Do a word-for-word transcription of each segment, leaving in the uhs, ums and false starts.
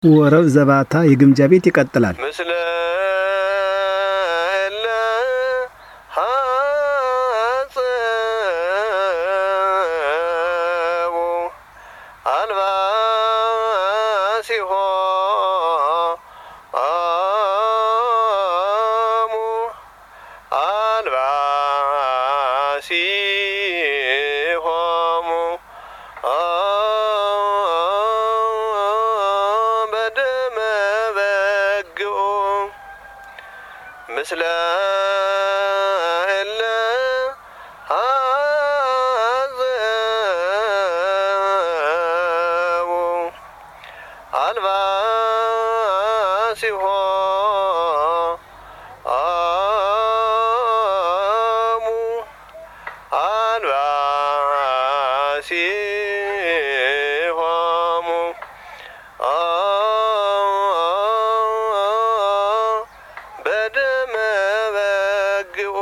ወረብ ዘባታ የግምጃ ቤት ይቀጥላል። ምስለ እለ ሀጸቡ አልባሲሆሙ አልባሲሆሙ በደመ በግዑ ምስለ እለ ሀጸቡ አልባሲሆሙ አልባሲሆሙ በደመ በግዑ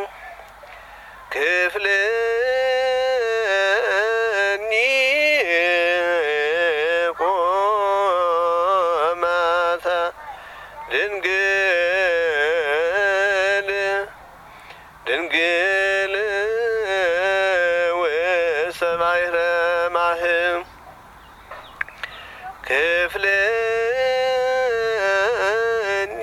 ክፍልኒ ቁመተ ድንግል ድንግል ወሰባይረ ማህም ክፍልኒ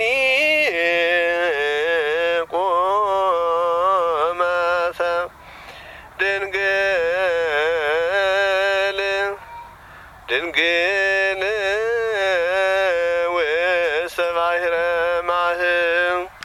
ቁመተ ድንግል ድንግል